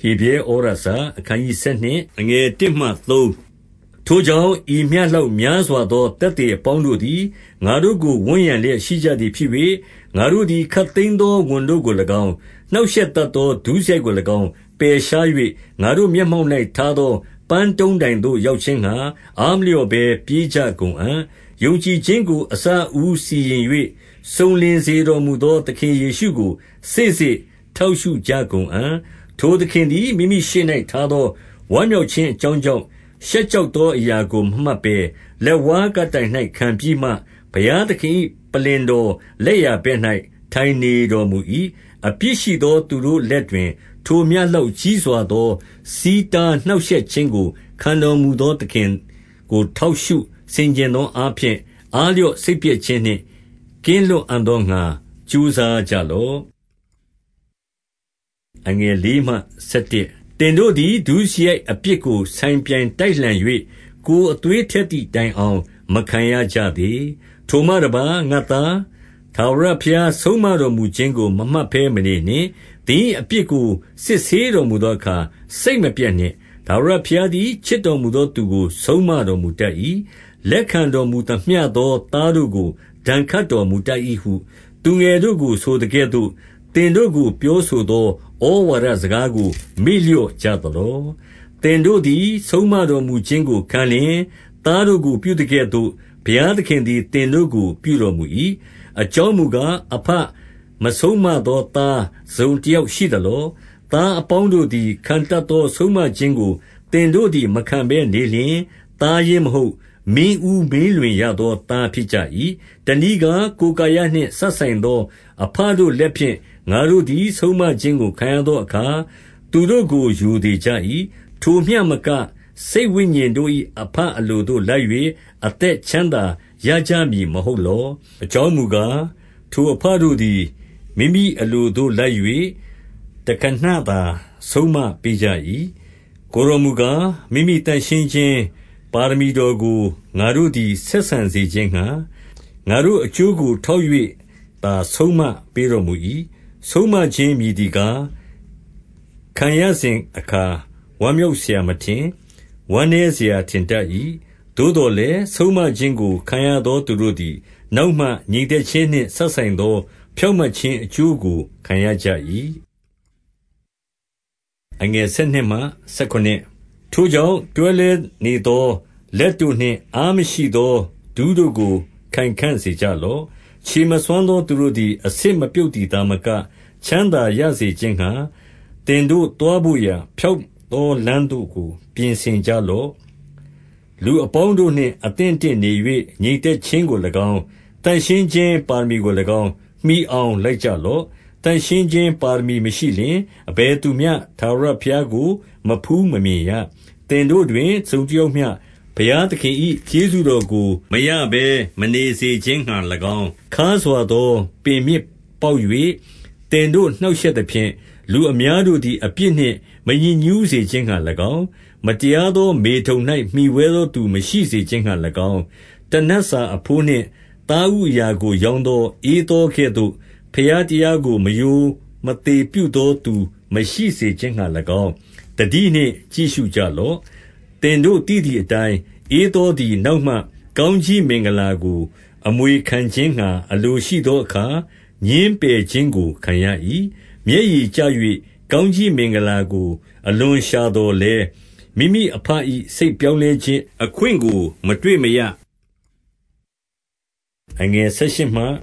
ဟေဗြဲဩရစာအခန်းကြီး7အငယ်1မှ3ထိုကြောင့်ဤမြတ်လောက်များစွာသောတသက်အပေါင်းတို့သည်ငါတို့ကိုဝန်းရံလျက်ရှိကြသည်ဖြစ်၍ငါတို့သည်ခတ်သိမ်းသောဝန်တို့ကို၎င်းနှောက်ယှက်တတ်သောဒုစရိုက်ကို၎င်းပယ်ရှား၍ငါတို့မျက်မှောက်၌ထားသောပန်းတုံးတိုင်သို့ရောက်ခြင်းငှာအားမလျော့ဘဲပြေးကြကုန်အံ့ယုံကြည်ခြင်းကိုအစအဦးစီရင်၍စုံလင်စေတော်မူသောသခင်ယေရှုကိုစေ့စေ့ထောက်ရှုကြကုန်အံ့ထိုသခင်သည်မိမိရှေ့၌ထားသောဝမ်းမြောက်ခြင်းအကြောင်းကြောင့်ရှက်ကြောက်သောအရာကိုမမှတ်ဘဲလက်ဝါးကတိုင်၌ခံပြီးမှဘုရားသခင်ပလင်တော်လက်ရဘက်၌ထိုင်နေတော်မူ၏အပြစ်ရှိသောသူတို့လက်တွင်ထိုမြတ်လောက်ကြီးစွာသောစီးတားနှောက်ယှက်ခြင်းကိုခံတော်မူသောသခင်ကိုထောက်ရှုဆင်ခြင်သောအားဖြင့်အားလျော့စိတ်ပြည့်ခြင်းနှင့်ကင်းလွတ်အံ့သောငါကြိုးစားကြလော့အငယ်4မှ7တင်တို့သည်ဒုစရိုက်အပြစ်ကိုဆိုင်ပြိုင်တိုက်လှန်၍ကိုယ်အသွေးထက်သည့်တိုင်အောင်မခံရကြသေးထိုမှတပါငါသားထာဝရဘုရားဆုံးမတော်မူခြင်းကိုမမှတ်ဘဲမနေနှင့်သင်အပြစ်ကိုစစ်ဆေးတော်မူသောအခါစိတ်မပြတ်နှင့်ထာဝရဘုရားသည်ချစ်တော်မူသောသူကိုဆုံးမတော်မူတတ်၏လက်ခံတော်မူသမျှသောသားတို့ကိုဒဏ်ခတ်တော်မူတတ်၏ဟုသူငယ်တို့ကိုဆိုတဲ့ကဲ့သို့သင်တို့ကိုပြောဆိုသောဩဝါဒစကားကိုမေ့လျော့ကြသလောသင်တို့သည်ဆုံးမတော်မူခြင်းကိုခံလျင်သားတို့ကိုပြုတဲ့ကဲ့သို့ဘုရားသခင်သည်သင်တို့ကိုပြုတော်မူ၏အကြောင်းမူကားအဖမဆုံးမသောသားဇုံတယောက်ရှိသလောသားအပေါင်းတို့သည်ခံတတ်သောဆုံးမခြင်းကိုသင်တို့သည်မခံဘဲနေလျင်သားရင်မဟုတ်မင်းဦးမင်းလွင်ရသောသားဖြစ်ကြ၏တနည်းကကိုယ်ကာယနှင့်ဆက်ဆိုင်သောအဖတို့လက်ဖြင့်ငါတို့သည်ဆုံးမခြင်းကိုခံရသောအခါသူတို့ကိုယူသေးကြ၏ထိုမျှမကစိတ်ဝိညာဉ်တို့၏အဖအလိုတို့လိုက်၍အသက်ချမ်းသာရကြမည်မဟုတ်လောအကြောင်းမူကားထိုအဖတို့သည်မိမိအလိုတို့လိုက်၍တခဏသာဆုံးမပေးကြ၏ကိုယ်တော်မူကားမိမိတန်ရှင်းခြင်းပါရမီတော်ကိုငါတို့သည်ဆက်ဆံစေခြင်းငှာငါတို့အကျိုးကိုထောက်၍သာဆုံးမပေးတော်မူ၏ဆုံးမခြင်းမည်သည်ကားခံရစဉ်အခါဝမ်းမြောက်เสียမထင်ဝမ်းနည်းเสียထင်တတ်၏သို့တော်လည်းဆုံးမခြင်းကိုခံရသောသူတို့သည်နောက်မှညီသက်ခြင်းနှင့်ဆက်ဆိုင်သောဖြောင့်မတ်ခြင်းအကျိုးကိုခံရကြ၏အငယ်7မှ9ထိုကြောင့်တွဲလဲနေသောလက်တို့နှင့်အားမရှိသောဒူးတို့ကိုခိုင်ခန့်စေကြလော့ခြေမစွမ်းသောသူတို့သည်အဆစ်မပြုတ်တည်သာမကချမ်းသာရစေခြင်းဟာတင်တို့တွားဖို့ရာဖြောက်သောလမ်းတို့ကိုပြင်ဆင်ကြလော့လူအပေါင်းတို့နှင့်အသင့်တင့်နေ၍ညီသက်ခြင်းကို၎င်းတန်ရှင်းခြင်းပါရမီကို၎င်းမိအောင်လိုက်ကြလော့တန်ရှင်းခြင်းပါရမီမရှိလျင်အဘယ်သူမျှထာဝရဘုရားကိုမဖူးမမြင်ရတင်တို့တွင်စုံတယောက်မျှဘုရားသခင်၏ကျေးဇူးတော်ကိုမရဘဲမနေစေခြင်းငှာ၎င်းခါစွာသောပင်မြစ်ပေါက်၍တင်တို့နှောက်ယှက်သဖြင့်လူအများတို့သည်အပြစ်နှင့်မညစ်ညူးစေခြင်းငှာ၎င်းမတရားသောမေထုံ၌မှီဝဲသောသူမရှိစေခြင်းငှာ၎င်းတနတ်စာအဖိုးနှင့်သားဥအရာကိုရောင်းသောအေးသောကဲ့သို့ဖျားတရားကိုမယိုမသေးပြုသောသူမရှိစေခြင်းငှာ၎င်းတတိနှင့်ကြည့်ရှုကြလော့တင်တို့တည်သည့်အတိုင်းအေးသောသည်နောက်မှကောင်းကြီးမင်္ဂလာကိုအမွေခံခြင်းငှာအလိုရှိသောအခါညင်းပယ်ခြင်းကိုခံရ၏မျက်ရည်ကျ၍ကောင်းကြီးမင်္ဂလာကိုအလွန်ရှာတော်လဲမိမိအဖ၏စိတ်ပြောင်းလဲခြင်းအခွင့်ကိုမတွေ့မရအငယ်18မှ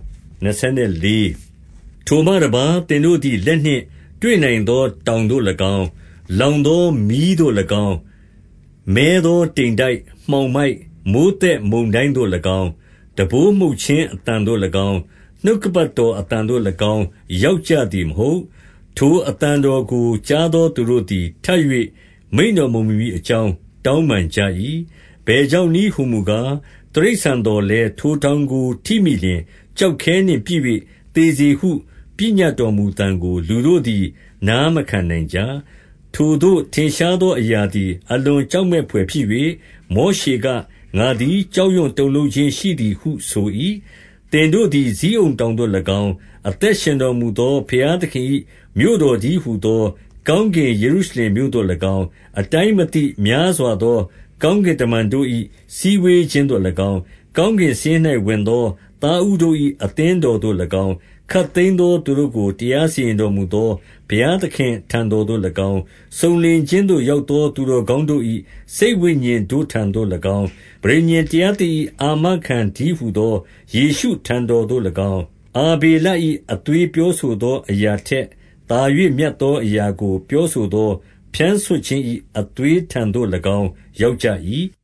24ထိုမှတပါတင်တို့သည်လက်နှင့်တွေ့နိုင်သောတောင်တို့၎င်းလောင်သောမီးတို့၎င်းမဲသောတိမ်တိုက်မှောင်မိုက်မိုးသက်မုန်တိုင်းတို့၎င်းတဘိုးမှုတ်ခြင်းအတန်တို့၎င်းနှုတ်ကပတ်တော်အတန်တို့၎င်းရောက်ကြသည်မဟုတ်ထိုအတန်တော်ကိုကြားသောသူတို့သည်ထပ်၍မိန့်တော်မူမည်အကြောင်းတောင်းပန်ကြ၏ဘယ်ကြောင့်နည်းဟုမူကားတိရစ္ဆာန်တော်လည်းထိုတောင်ကိုထိမိလျင်ကြောက်ခဲနှင့်ပြည့်၍သေစေဟုပညတ်တော်မူတန်ကိုလူတို့သည်နားမခံနိုင်ကြထိုသို့ထင်ရှားသောအရာသည်အလွန်ကြောက်မက်ဖွယ်ဖြစ်၍မောရှေကငါသည်ကြောက်ရွံ့တုန်လှုပ်ခြင်းရှိသည်ဟုဆို၏တင်တို့သည်ဇိအုန်တောင်သို့၎င်းအသက်ရှင်တော်မူသောဘုရားသခင်၏မြို့တော်ကြီးဟုသောကောင်းကင်ယေရုရှလင်မြို့သို့၎င်း၊ အတိုင်းမသိများစွာသော ကောင်းကင်တမန်တို့၏ စည်းဝေးခြင်းသို့၎င်း၊ ကောင်းကင်စာရင်း၌ဝင်သော သားဦးတို့၏ အသင်းတော်သို့၎င်း၊ ခပ်သိမ်းသောသူတို့ကို တရားစီရင်တော်မူသော ဘုရားသခင့်ထံတော်သို့၎င်း၊ စုံလင်ခြင်းသို့ရောက်သော သူတော်ကောင်းတို့၏ စိတ်ဝိညာဉ်တို့ထံသို့၎င်း၊ ပဋိညာဉ်တရားသစ်၏ အာမခံတည်းဟူသော ယေရှုထံတော်သို့၎င်း၊ အာဗေလ၏ အသွေးပြောဆိုသောအရာထက်သာ၍ မြတ်သောအရာကို ပြောဆိုသော ဖြန်းဆွတ်ခြင်း၏ အသွေးထံသို့၎င်း ရောက်ကြ၏။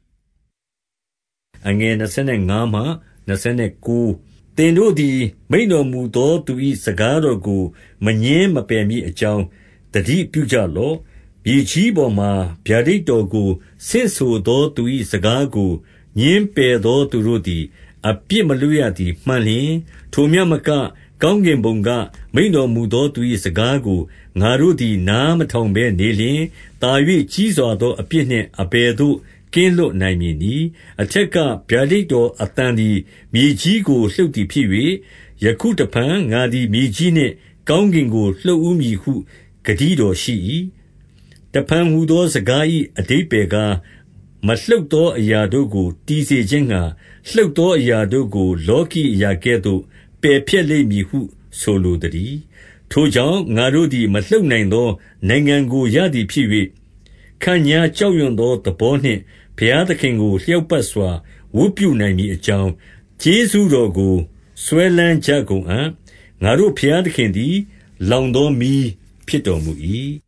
သင်တို့သည် မိန့်တော်မူသောသူ၏ စကားတော်ကို မငြင်းမပယ်မည်အကြောင်း သတိပြုကြလော့။ မြေကြီးပေါ်မှာ ဗျာဒိတ်တော်ကို ဆင့်ဆိုသောသူ၏ စကားကို ငြင်းပယ်သောသူတို့သည် အပြစ်မလွတ်ရသည်မှန်လျှင်၊ ထိုမျှမက ကောင်းကင်ဘုံက မိန့်တော်မူသောသူ၏ စကားကို ငါတို့သည် နားမထောင်ဘဲနေလျှင်၊ သာ၍ကြီးစွာသောအပြစ်နှင့် အဘယ်သို့ ကင်းလွတ်နိုင်မည်နည်း။ အထက်က ဗျာဒိတ်တော်အသံသည် မြေကြီးကို လှုပ်သည်ဖြစ်၍၊ ယခုတဖန် ငါသည် မြေကြီးနှင့် ကောင်းကင်ကို လှုပ်ဦးမည်ဟု ဂတိတော်ရှိ၏။ တဖန်ဟူသော စကား၏ အဓိပ္ပါယ်ကား၊ မလှုပ်သောအရာတို့ကို တည်စေခြင်းငှါ၊ လှုပ်သောအရာတို့ကို လောကီအရာကဲ့သို့ ပယ်ဖျက်လိမ့်မည်ဟု ဆိုလိုသတည်း။ ထိုကြောင့် ငါတို့သည် မလှုပ်နိုင်သော နိုင်ငံကို ရသည်ဖြစ်၍၊ ခန့်ညားကြောက်ရွံ့သော သဘောနှင့် ဘုရားသခင်ကို လျောက်ပတ်စွာ ဝတ်ပြုနိုင်မည်အကြောင်း ကျေးဇူးတော်ကို စွဲလမ်းကြကုန်အံ့။ ငါတို့ဘုရားသခင်သည် လောင်သောမီးဖြစ်တော်မူ၏။